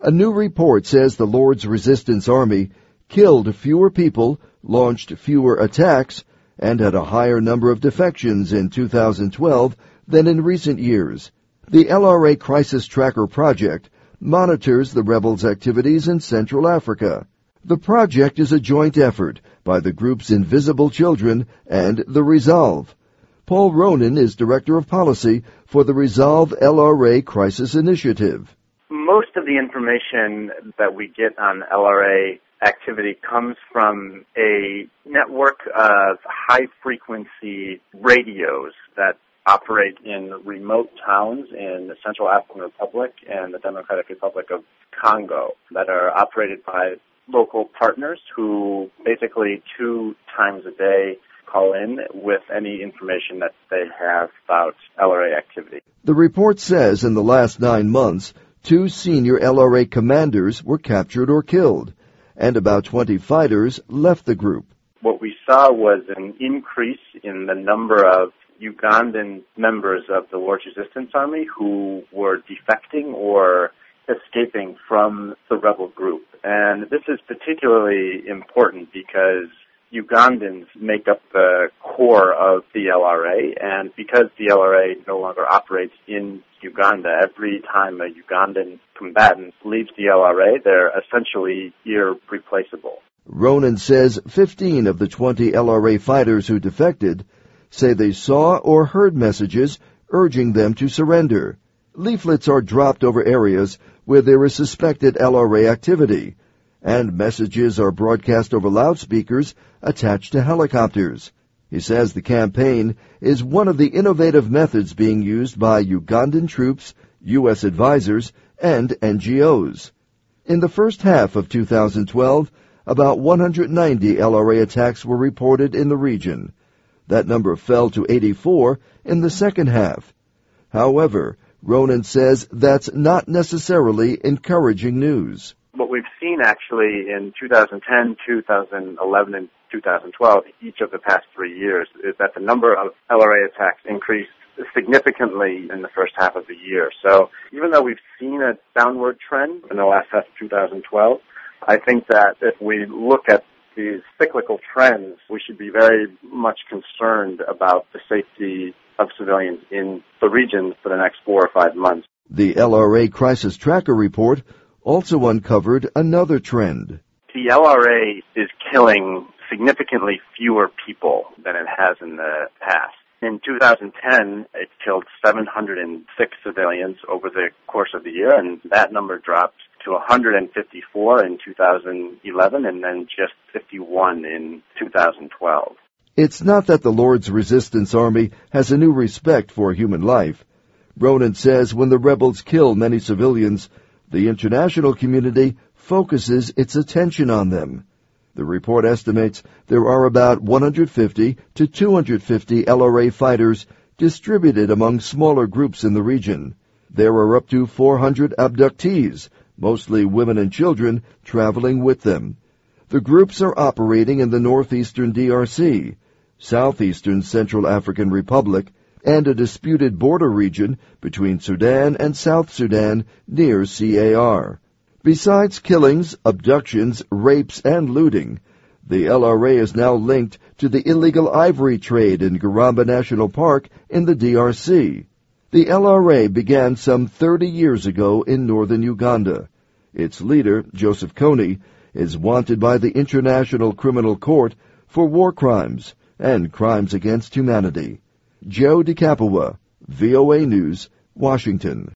A new report says the Lord's Resistance Army killed fewer people, launched fewer attacks, and had a higher number of defections in 2012 than in recent years. The LRA Crisis Tracker Project monitors the rebels' activities in Central Africa. The project is a joint effort by the groups Invisible Children and The Resolve. Paul Ronan is Director of Policy for the Resolve LRA Crisis Initiative. Most of the information that we get on LRA activity comes from a network of high-frequency radios that operate in remote towns in the Central African Republic and the Democratic Republic of Congo that are operated by local partners who basically 2 times a day call in with any information that they have about LRA activity. The report says in the last 9 months, 2 senior LRA commanders were captured or killed, and about 20 fighters left the group. What we saw was an increase in the number of Ugandan members of the Lord's Resistance Army who were defecting or escaping from the rebel group. And this is particularly important because Ugandans make up the core of the LRA, and because the LRA no longer operates in Uganda, every time a Ugandan combatant leaves the LRA, they're essentially irreplaceable. Ronan says 15 of the 20 LRA fighters who defected say they saw or heard messages urging them to surrender. Leaflets are dropped over areas where there is suspected LRA activity, and messages are broadcast over loudspeakers attached to helicopters. He says the campaign is one of the innovative methods being used by Ugandan troops, U.S. advisors, and NGOs. In the first half of 2012, about 190 LRA attacks were reported in the region. That number fell to 84 in the second half. However, Ronan says that's not necessarily encouraging news. What we've seen actually in 2010, 2011, and 2012, each of the past 3 years, is that the number of LRA attacks increased significantly in the first half of the year. So even though we've seen a downward trend in the last half of 2012, I think that if we look at these cyclical trends, we should be very much concerned about the safety of civilians in the region for the next 4 or 5 months. The LRA Crisis Tracker report also uncovered another trend. The LRA is killing significantly fewer people than it has in the past. In 2010, it killed 706 civilians over the course of the year, and that number dropped to 154 in 2011 and then just 51 in 2012. It's not that the Lord's Resistance Army has a new respect for human life. Ronan says when the rebels kill many civilians, the international community focuses its attention on them. The report estimates there are about 150 to 250 LRA fighters distributed among smaller groups in the region. There are up to 400 abductees, mostly women and children, traveling with them. The groups are operating in the northeastern DRC, southeastern Central African Republic, and a disputed border region between Sudan and South Sudan near CAR. Besides killings, abductions, rapes, and looting, the LRA is now linked to the illegal ivory trade in Garamba National Park in the DRC. The LRA began some 30 years ago in northern Uganda. Its leader, Joseph Kony, is wanted by the International Criminal Court for war crimes and crimes against humanity. Joe DeCapua, VOA News, Washington.